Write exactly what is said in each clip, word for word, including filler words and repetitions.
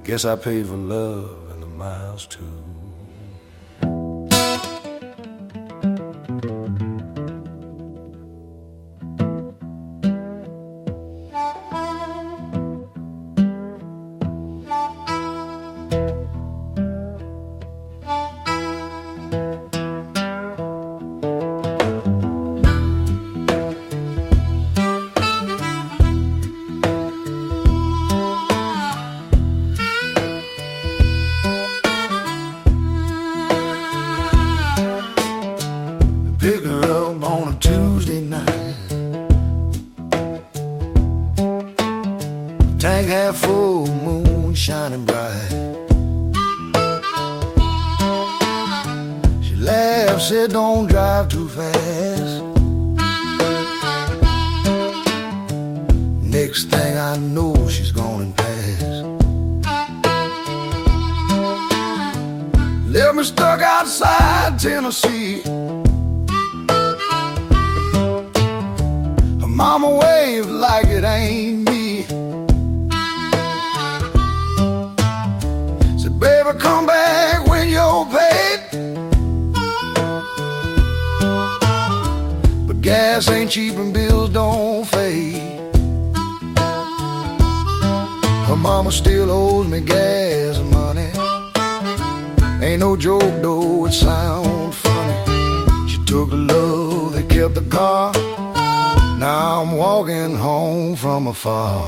Guess I paid for love and the miles too. Pick her up on a Tuesday night, tank half full, moon shining bright. She laughed, said don't drive too fast. Next thing I know, she's gone and passed. Left me stuck outside Tennessee. Mama waved like it ain't me. Said, baby, come back when you're paid. But gas ain't cheap and bills don't fade. Her mama still owes me gas money. Ain't no joke though, it sounds funny. She took the love, they kept the car. Now I'm walking home from afar.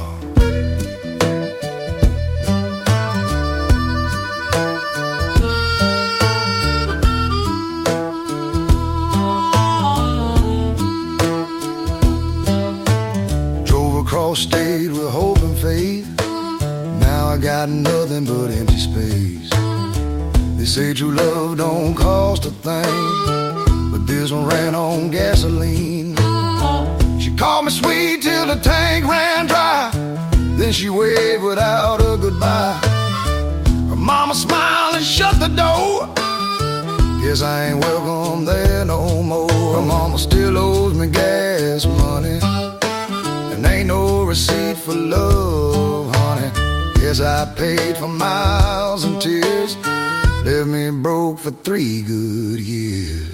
Drove across state with hope and faith. Now I got nothing but empty space. They say true love don't cost a thing, but this one ran on gasoline. She called me sweet till the tank ran dry. Then she waved without a goodbye. Her mama smiled and shut the door. Guess I ain't welcome there no more. Her mama still owes me gas money, and ain't no receipt for love, honey. Guess I paid for miles and tears. Left me broke for three good years.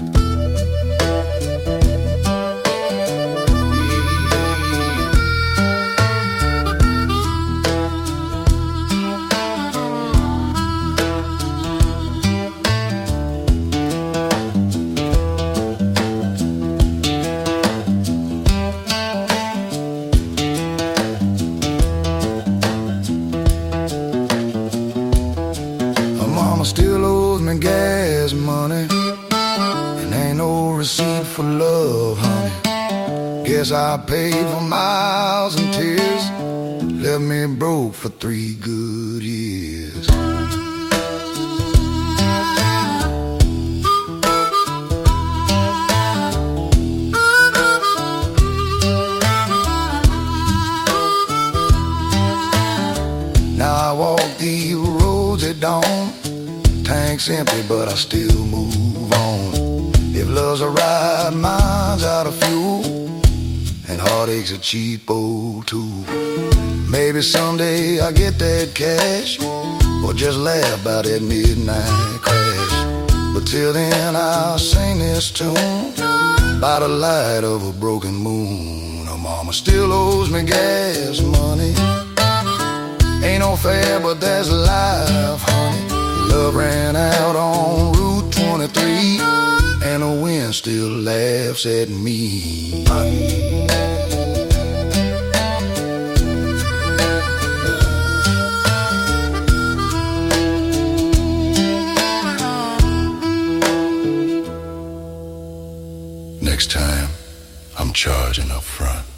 Mama still owes me gas money, and ain't no receipt for love, honey. Guess I paid for miles and tears. Left me broke for three good years. Now I walk these roads at dawn. Tank's empty, but I still move on. If love's a ride, mine's out of fuel, and heartache's a cheap old tool. Maybe someday I'll get that cash, or just laugh about that midnight crash. But till then I'll sing this tune by the light of a broken moon. Her mama still owes me gas money. Ain't no fair, but that's life, honey. Love ran out on Route twenty-three, and the wind still laughs at me. Next time, I'm charging up front.